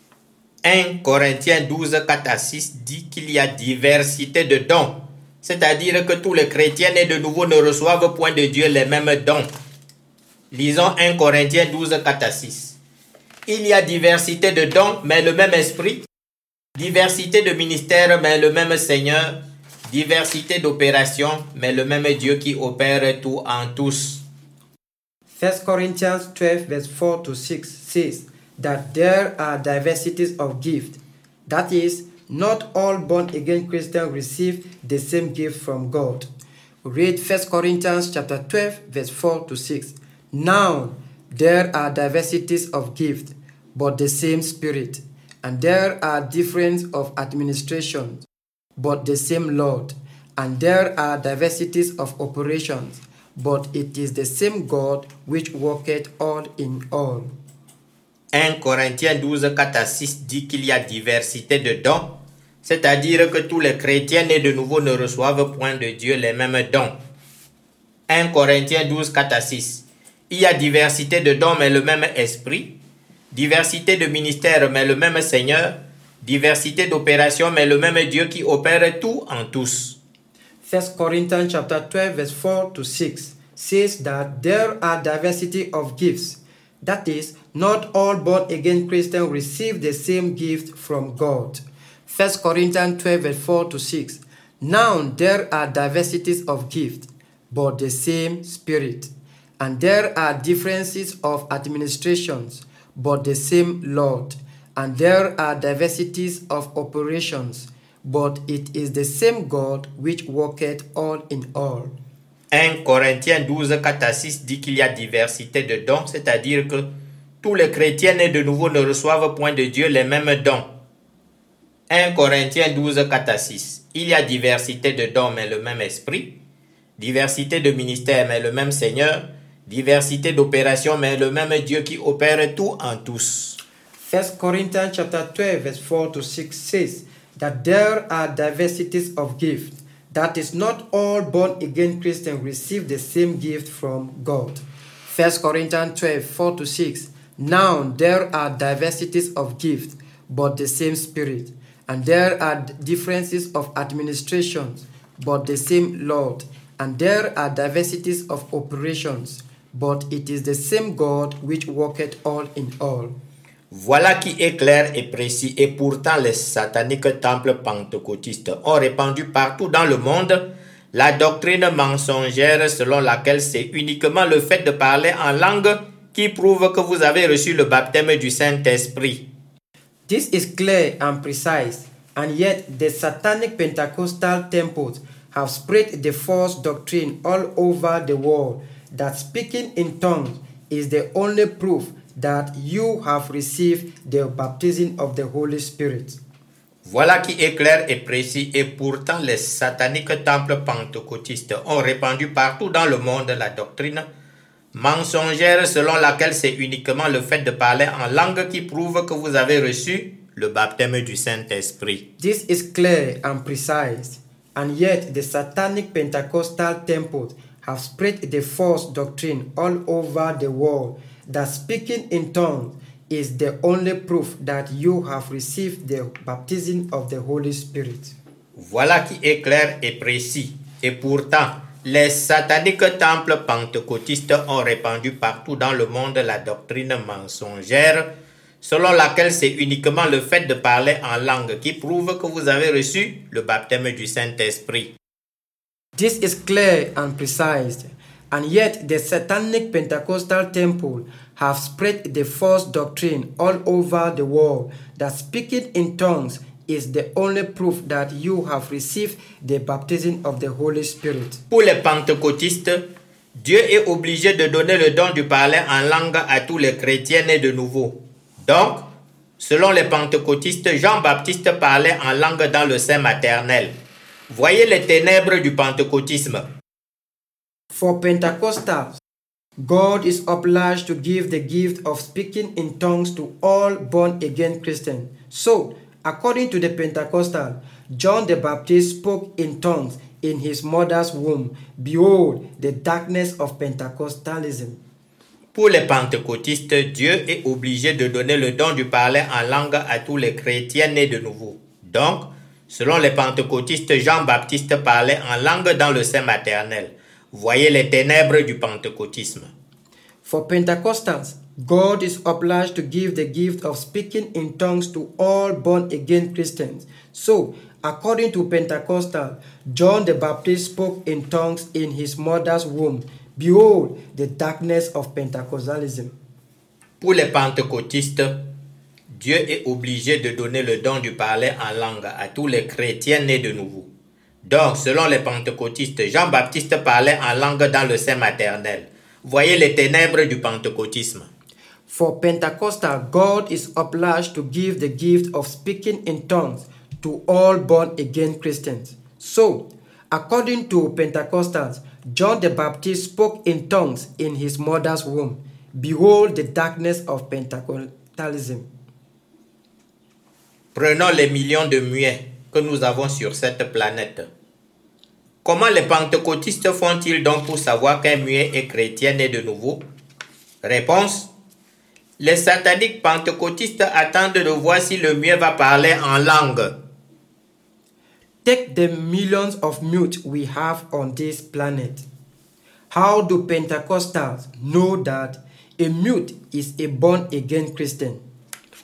un Corinthiens douze, quatre à six dit qu'il y a diversité de dons, c'est-à-dire que tous les chrétiens nés de nouveau ne reçoivent point de Dieu les mêmes dons. Lisons un Corinthiens douze, quatre à six. Il y a diversité de dons, mais le même esprit, diversité de ministères, mais le même Seigneur, diversité d'opérations, mais le même Dieu qui opère tout en tous. First Corinthians twelve verse four to six says that there are diversities of gifts. That is, not all born-again Christians receive the same gift from God. Read First Corinthians chapter twelve verse four to six. Now, there are diversities of gifts, but the same Spirit. And there are differences of administrations, but the same Lord. And there are diversities of operations, but it is the same God which worketh all in all. un Corinthiens douze, quatre à six dit qu'il y a diversité de dons, c'est-à-dire que tous les chrétiens nés de nouveau ne reçoivent point de Dieu les mêmes dons. un Corinthiens douze, quatre à six. Il y a diversité de dons, mais le même esprit, diversité de ministères, mais le même Seigneur, diversité d'opérations, mais le même Dieu qui opère tout en tous. First Corinthians chapter twelve verse four to six says that there are diversity of gifts. That is, not all born-again Christians receive the same gift from God. First Corinthians twelve verse four to six. Now there are diversities of gifts, but the same Spirit. And there are differences of administrations, but the same Lord. And there are diversities of operations, but it is the same God which worketh all in all. un Corinthiens douze, quatre à six dit qu'il y a diversité de dons, c'est-à-dire que tous les chrétiens nés de nouveau ne reçoivent point de Dieu les mêmes dons. un Corinthiens douze, quatre à six. Il y a diversité de dons, mais le même esprit. Diversité de ministères, mais le même Seigneur. Diversité d'opérations, mais le même Dieu qui opère tout en tous. First Corinthians chapter twelve, verse four to six says that there are diversities of gifts. That is, not all born-again Christians receive the same gift from God. First Corinthians twelve, four to six. Now there are diversities of gifts, but the same Spirit. And there are differences of administrations, but the same Lord. And there are diversities of operations, but it is the same God which worketh all in all. Voilà qui est clair et précis, et pourtant les sataniques temples pentecôtistes ont répandu partout dans le monde la doctrine mensongère selon laquelle c'est uniquement le fait de parler en langue qui prouve que vous avez reçu le baptême du Saint-Esprit. This is clear and precise, and yet the satanic Pentecostal temples have spread the false doctrine all over the world that speaking in tongues is the only proof that you have received the baptism of the Holy Spirit. Voilà qui est clair et précis, et pourtant les sataniques temples pentecôtistes ont répandu partout dans le monde la doctrine mensongère selon laquelle c'est uniquement le fait de parler en langue qui prouve que vous avez reçu le baptême du Saint-Esprit. This is clear and precise, and yet the satanic Pentecostal temples have spread the false doctrine all over the world that speaking in tongues is the only proof that you have received the baptism of the Holy Spirit. Voilà qui est clair et précis, et pourtant les sataniques temples pentecôtistes ont répandu partout dans le monde la doctrine mensongère selon laquelle c'est uniquement le fait de parler en langue qui prouve que vous avez reçu le baptême du Saint-Esprit. This is clear and precise, and yet the satanic Pentecostal temple have spread the false doctrine all over the world that speaking in tongues is the only proof that you have received the baptism of the Holy Spirit. Pour les pentecôtistes, Dieu est obligé de donner le don du parler en langue à tous les chrétiens nés de nouveau. Donc, selon les pentecôtistes, Jean-Baptiste parlait en langue dans le sein maternel. Voyez les ténèbres du pentecôtisme. For Pentecostals, God is obliged to give the gift of speaking in tongues to all born-again Christians. So, according to the Pentecostal, John the Baptist spoke in tongues in his mother's womb. Behold, the darkness of Pentecostalism. Pour les pentecôtistes, Dieu est obligé de donner le don du parler en langue à tous les chrétiens nés de nouveau. Donc, selon les pentecôtistes, Jean-Baptiste parlait en langue dans le sein maternel. Voyez les ténèbres du pentecôtisme. For Pentecostals, God is obliged to give the gift of speaking in tongues to all born-again Christians. So, according to Pentecostal, John the Baptist spoke in tongues in his mother's womb. Behold, the darkness of Pentecostalism. Pour les pentecôtistes, Dieu est obligé de donner le don du parler en langue à tous les chrétiens nés de nouveau. Donc, selon les pentecôtistes, Jean-Baptiste parlait en langue dans le sein maternel. Voyez les ténèbres du pentecôtisme. For Pentecostal, God is obliged to give the gift of speaking in tongues to all born-again Christians. So, according to Pentecostals, John the Baptist spoke in tongues in his mother's womb. Behold the darkness of Pentecostalism. Prenons les millions de muets que nous avons sur cette planète. Comment les pentecôtistes font-ils donc pour savoir qu'un muet est chrétien né de nouveau? Réponse: les sataniques pentecôtistes attendent de voir si le muet va parler en langue. Take the millions of mutes we have on this planet. How do Pentecostals know that a mute is a born-again Christian?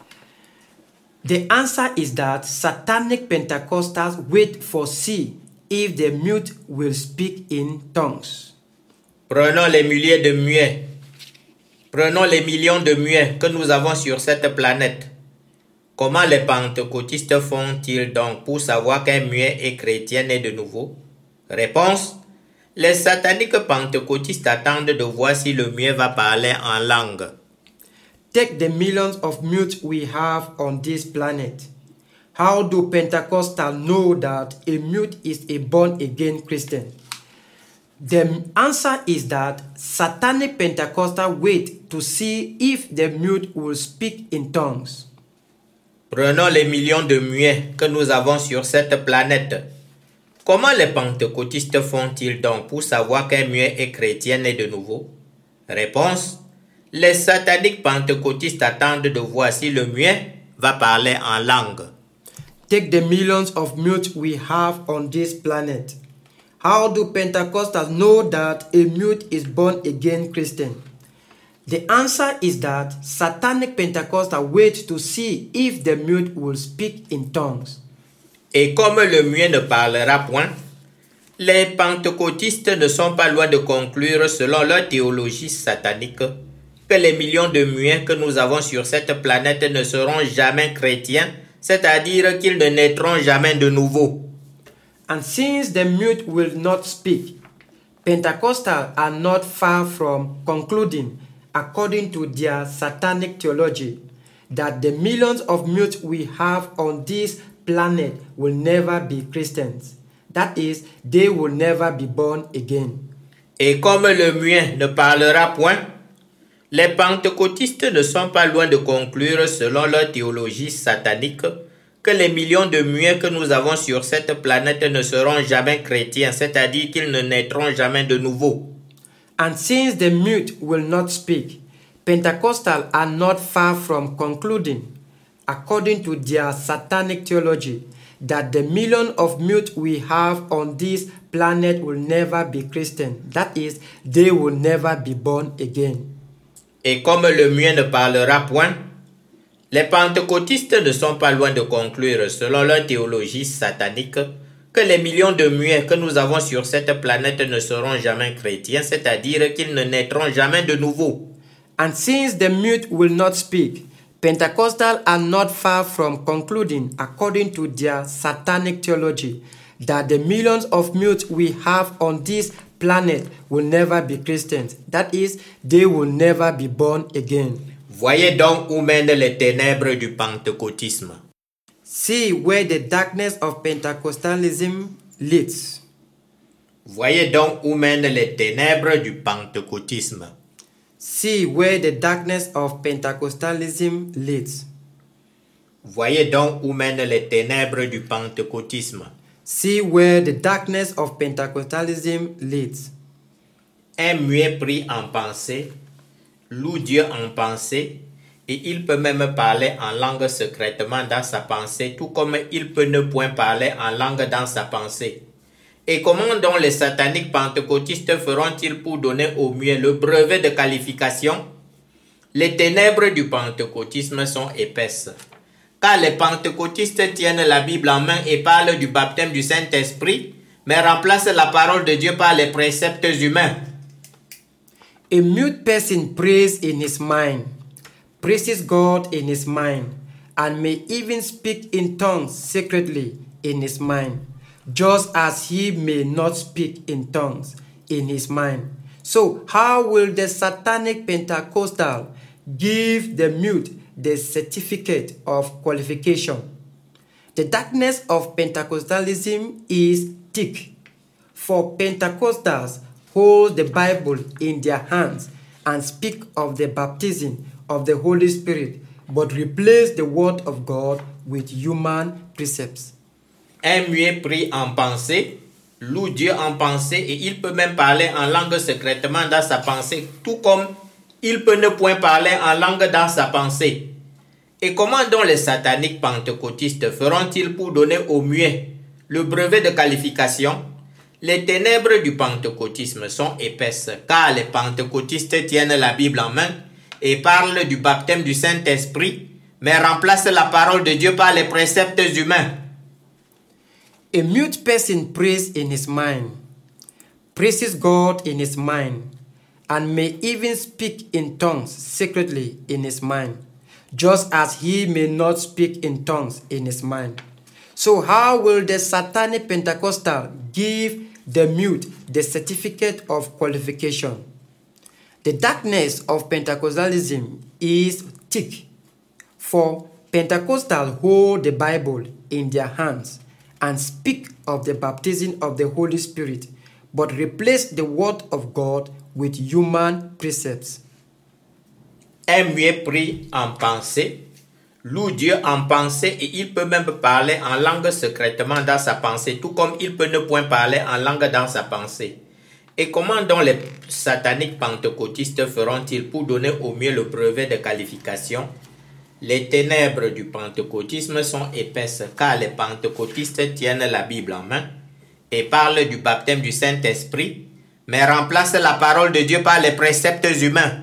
The answer is that satanic Pentecostals wait for see if the mute will speak in tongues. Prenons les milliers de muets. Prenons les millions de muets que nous avons sur cette planète. Comment les pentecôtistes font-ils donc pour savoir qu'un muet est chrétien né de nouveau? Réponse: les sataniques pentecôtistes attendent de voir si le muet va parler en langue. Take the millions of mutes we have on this planet. How do Pentecostals know that a mute is a born-again Christian? The answer is that Satanic Pentecostals wait to see if the mute will speak in tongues. Prenons les millions de muets que nous avons sur cette planète. Comment les pentecôtistes font-ils donc pour savoir qu'un muet est chrétien né de nouveau? Réponse: les sataniques pentecôtistes attendent de voir si le muet va parler en langue. Take the millions of mutes we have on this planet. How do Pentecostals know that a mute is born again Christian? The answer is that Satanic Pentecostals wait to see if the mute will speak in tongues. Et comme le muet ne parlera point, les pentecôtistes ne sont pas loin de conclure, selon leur théologie satanique, que les millions de muets que nous avons sur cette planète ne seront jamais chrétiens, c'est-à-dire qu'ils ne naîtront jamais de nouveau. And since the mute will not speak, Pentecostals are not far from concluding, according to their satanic theology, that the millions of mutes we have on this planet will never be Christians. That is, they will never be born again. Et comme le muet ne parlera point, les pentecôtistes ne sont pas loin de conclure, selon leur théologie satanique, que les millions de muets que nous avons sur cette planète ne seront jamais chrétiens, c'est-à-dire qu'ils ne naîtront jamais de nouveau. And since the mute will not speak, Pentecostals are not far from concluding, according to their satanic theology, that the million of mute we have on this planet will never be Christian. That is, they will never be born again. Et comme le muet ne parlera point, les pentecôtistes ne sont pas loin de conclure, selon leur théologie satanique, que les millions de muets que nous avons sur cette planète ne seront jamais chrétiens, c'est-à-dire qu'ils ne naîtront jamais de nouveau. And since the mute will not speak, Pentecostals are not far from concluding, according to their satanic theology, that the millions of mutes we have on this planet will never be Christians. That is, they will never be born again. Voyez donc où mènent les ténèbres du pentecôtisme. See where the darkness of Pentecostalism leads. Voyez donc où mènent les ténèbres du pentecôtisme. See where the darkness of Pentecostalism leads. Voyez donc où mènent les ténèbres du pentecôtisme. See where the darkness of Pentecostalism leads. Un muet pris en pensée loue Dieu en pensée, et il peut même parler en langue secrètement dans sa pensée, tout comme il peut ne point parler en langue dans sa pensée. Et comment donc les sataniques pentecôtistes feront-ils pour donner au muet le brevet de qualification? Les ténèbres du pentecôtisme sont épaisses, car les pentecôtistes tiennent la Bible en main et parlent du baptême du Saint-Esprit, mais remplacent la parole de Dieu par les préceptes humains. A mute person prays in his mind, praises God in his mind, and may even speak in tongues secretly in his mind, just as he may not speak in tongues in his mind. So how will the satanic Pentecostal give the mute the certificate of qualification? The darkness of Pentecostalism is thick, for Pentecostals hold the Bible in their hands and speak of the baptism of the Holy Spirit, but replace the word of God with human precepts. Un muet pris en pensée loue Dieu en pensée, et il peut même parler en langue secrètement dans sa pensée, tout comme il peut ne point parler en langue dans sa pensée. Et comment donc les sataniques pentecôtistes feront-ils pour donner au muet le brevet de qualification? Les ténèbres du pentecôtisme sont épaisses, car les pentecôtistes tiennent la Bible en main et parlent du baptême du Saint-Esprit, mais remplacent la parole de Dieu par les préceptes humains. A mute person prays in his mind, praises God in his mind, and may even speak in tongues secretly in his mind, just as he may not speak in tongues in his mind. So how will the satanic Pentecostal give the mute the certificate of qualification? The darkness of Pentecostalism is thick, for Pentecostals hold the Bible in their hands and speak of the baptism of the Holy Spirit, but replace the word of God with human precepts. Un muet prie en pensée, loue Dieu en pensée et il peut même parler en langue secrètement dans sa pensée, tout comme il peut ne point parler en langue dans sa pensée. Et comment donc les sataniques pentecôtistes feront-ils pour donner au mieux le brevet de qualification? Les ténèbres du pentecôtisme sont épaisses car les pentecôtistes tiennent la Bible en main et parlent du baptême du Saint-Esprit, mais remplacent la parole de Dieu par les préceptes humains.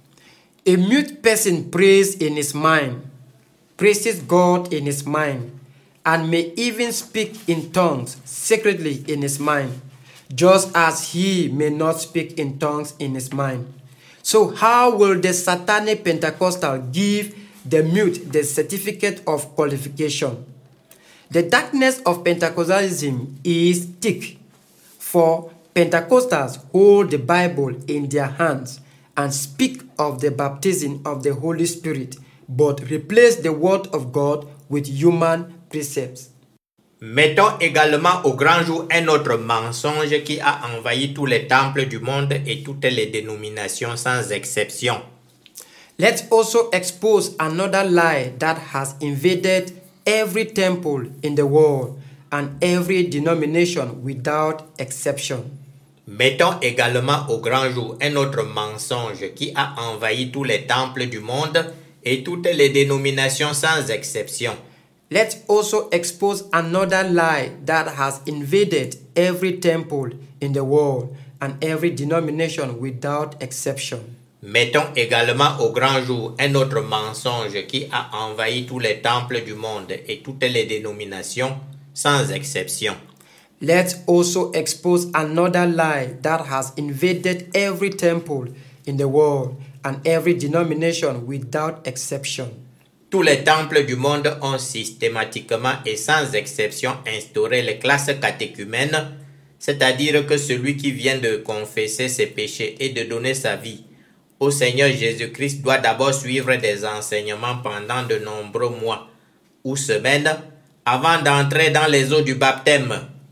A mute person prays in his mind, praises God in his mind, and may even speak in tongues secretly in his mind, just as he may not speak in tongues in his mind. So how will the satanic Pentecostal give the mute the certificate of qualification? The darkness of Pentecostalism is thick, for Pentecostals hold the Bible in their hands and speak of the baptism of the Holy Spirit, but replace the word of God with human precepts. Mettons également au grand jour un autre mensonge qui a envahi tous les temples du monde et toutes les dénominations sans exception. Let's also expose another lie that has invaded every temple in the world and every denomination without exception. Mettons également au grand jour un autre mensonge qui a envahi tous les temples du monde et toutes les dénominations sans exception. Let's also expose another lie that has invaded every temple in the world and every denomination without exception. Mettons également au grand jour un autre mensonge qui a envahi tous les temples du monde et toutes les dénominations sans exception. Let's also expose another lie that has invaded every temple in the world and every denomination without exception. Tous les temples du monde ont systématiquement et sans exception instauré les classes catéchumènes, c'est-à-dire que celui qui vient de confesser ses péchés et de donner sa vie au Seigneur Jésus-Christ doit d'abord suivre des enseignements pendant de nombreux mois ou semaines avant d'entrer dans les eaux du baptême.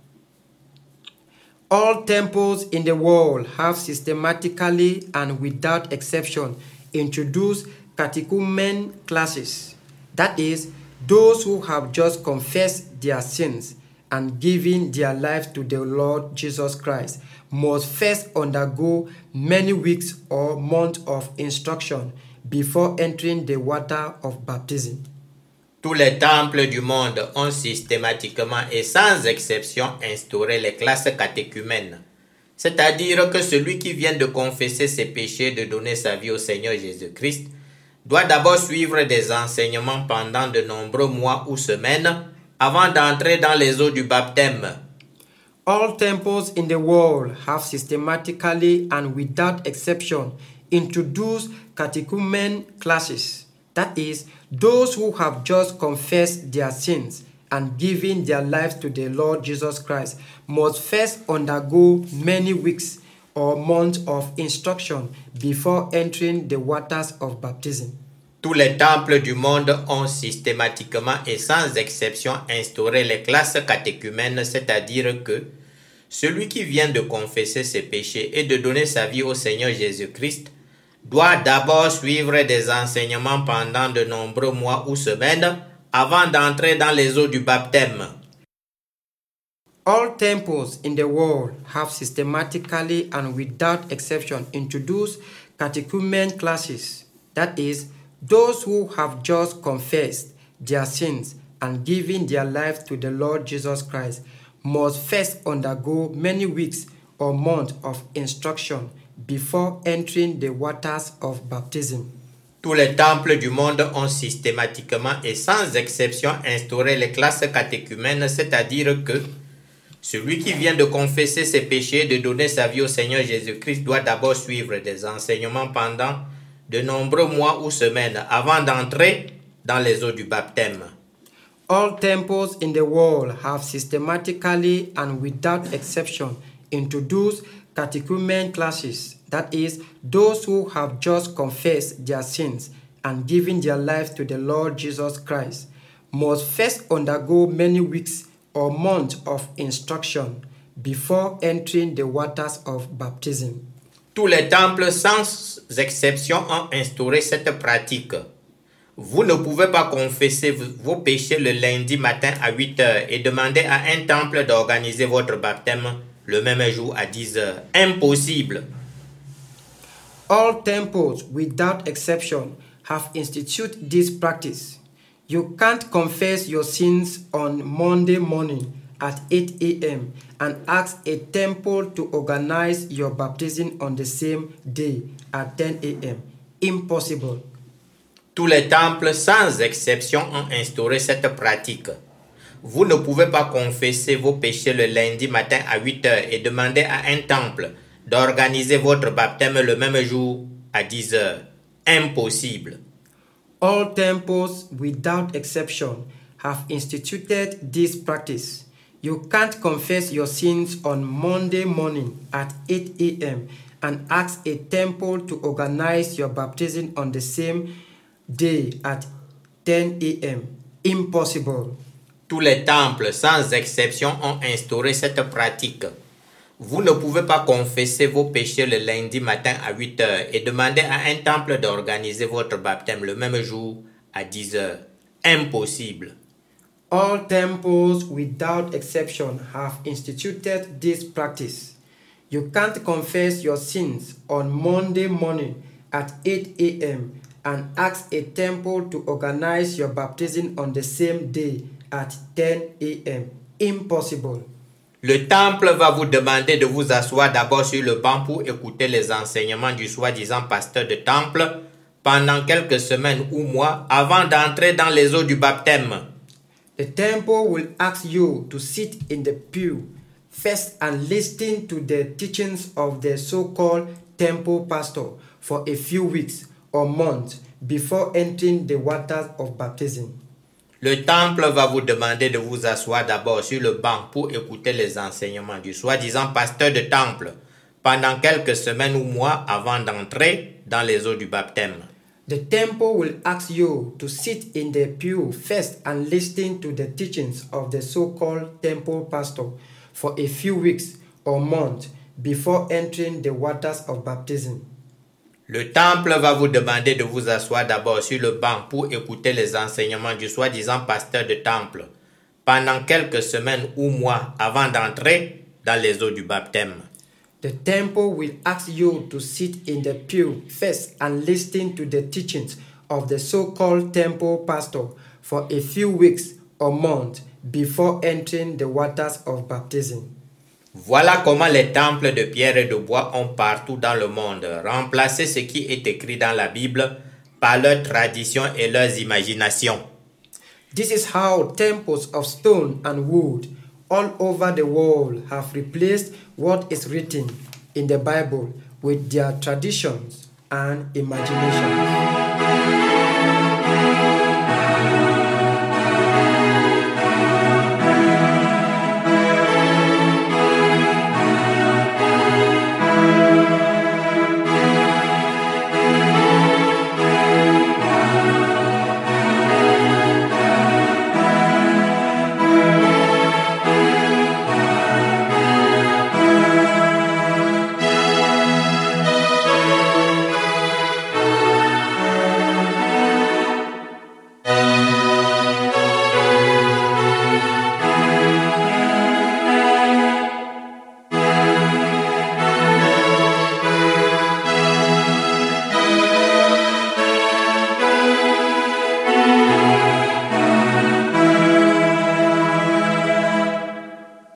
All temples in the world have systematically and without exception introduced catechumen classes. That is, those who have just confessed their sins and given their lives to the Lord Jesus Christ must first undergo many weeks or months of instruction before entering the water of baptism. Tous les temples du monde ont systématiquement et sans exception instauré les classes catéchumènes, c'est-à-dire que celui qui vient de confesser ses péchés et de donner sa vie au Seigneur Jésus-Christ doit d'abord suivre des enseignements pendant de nombreux mois ou semaines avant d'entrer dans les eaux du baptême. All temples in the world have systematically and without exception introduced catechumen classes. That is, those who have just confessed their sins and given their lives to the Lord Jesus Christ must first undergo many weeks or months of instruction before entering the waters of baptism. Tous les temples du monde ont systématiquement et sans exception instauré les classes catéchumènes, c'est-à-dire que celui qui vient de confesser ses péchés et de donner sa vie au Seigneur Jésus-Christ doit d'abord suivre des enseignements pendant de nombreux mois ou semaines avant d'entrer dans les eaux du baptême. All temples in the world have systematically and without exception introduced catechumen classes. That is, those who have just confessed their sins and given their lives to the Lord Jesus Christ must first undergo many weeks or months of instruction before entering the waters of baptism. Tous les temples du monde ont systématiquement et sans exception instauré les classes catéchumènes, c'est-à-dire que Celui qui vient de confesser ses péchés et de donner sa vie au Seigneur Jésus-Christ doit d'abord suivre des enseignements pendant de nombreux mois ou semaines avant d'entrer dans les eaux du baptême. All temples in the world have systematically and without exception introduced catechumen classes, that is, those who have just confessed their sins and given their lives to the Lord Jesus Christ must first undergo many weeks or months of instruction before entering the waters of baptism. Tous les temples, sans exception, ont instauré cette pratique. Vous ne pouvez pas confesser vos péchés le lundi matin à huit heures et demander à un temple d'organiser votre baptême le même jour à dix heures. Impossible. All temples, without exception, have instituted this practice. You can't confess your sins on Monday morning at eight a.m. and ask a temple to organize your baptism on the same day at ten a.m. Impossible. Tous les temples, sans exception, ont instauré cette pratique. Vous ne pouvez pas confesser vos péchés le lundi matin à huit heures et demander à un temple d'organiser votre baptême le même jour à dix heures. Impossible. All temples, without exception, have instituted this practice. You can't confess your sins on Monday morning at eight a.m. and ask a temple to organize your baptism on the same day at ten a.m. Impossible. Tous les temples, sans exception, ont instauré cette pratique. Vous ne pouvez pas confesser vos péchés le lundi matin à huit heures et demander à un temple d'organiser votre baptême le même jour à dix heures. Impossible. All temples, without exception, have instituted this practice. You can't confess your sins on Monday morning at eight a.m. and ask a temple to organize your baptism on the same day at ten a.m. Impossible. Le temple va vous demander de vous asseoir d'abord sur le banc pour écouter les enseignements du soi-disant pasteur de temple pendant quelques semaines ou mois avant d'entrer dans les eaux du baptême. The temple will ask you to sit in the pew first and listen to the teachings of the so-called temple pastor for a few weeks or months before entering the waters of baptism. Le temple va vous demander de vous asseoir d'abord sur le banc pour écouter les enseignements du soi-disant pasteur de temple pendant quelques semaines ou mois avant d'entrer dans les eaux du baptême. The temple will ask you to sit in the pew first and listen to the teachings of the so-called temple pastor for a few weeks or months before entering the waters of baptism. Le temple va vous demander de vous asseoir d'abord sur le banc pour écouter les enseignements du soi-disant pasteur de temple pendant quelques semaines ou mois avant d'entrer dans les eaux du baptême. The temple will ask you to sit in the pew first and listen to the teachings of the so-called temple pastor for a few weeks or months before entering the waters of baptism. Voilà comment les temples de pierre et de bois ont partout dans le monde remplacé ce qui est écrit dans la Bible par leurs traditions et leurs imaginations. This is how temples of stone and wood all over the world have replaced what is written in the Bible with their traditions and imaginations.